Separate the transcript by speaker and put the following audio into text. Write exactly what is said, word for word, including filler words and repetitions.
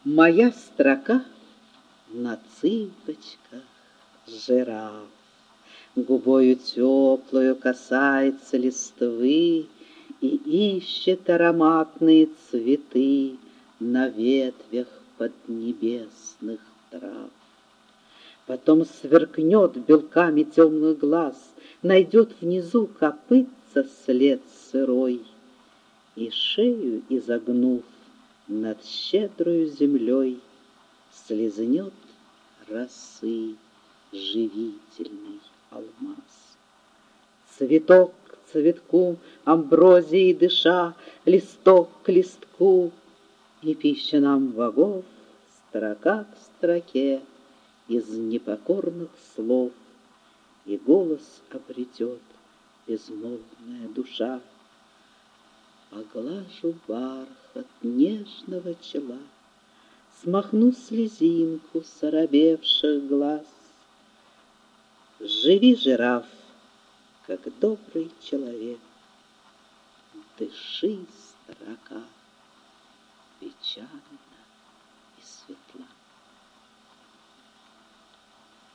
Speaker 1: Моя строка на цыпочках жираф. Губою теплую касается листвы И ищет ароматные цветы На ветвях поднебесных трав. Потом сверкнет белками темных глаз, Найдет внизу копытца след сырой, И шею изогнув над щедрою землей, Слизнет росы живительный алмаз. Цветок к цветку, амброзией дыша, Листок к листку, и пища нам богов, Строка к строке из непокорных слов, И голос обретет безмолвная душа. Поглажу бархат нежного чела, Смахну слезинку с оробевших глаз. Живи, жираф, как добрый человек, Дыши, строка, печаль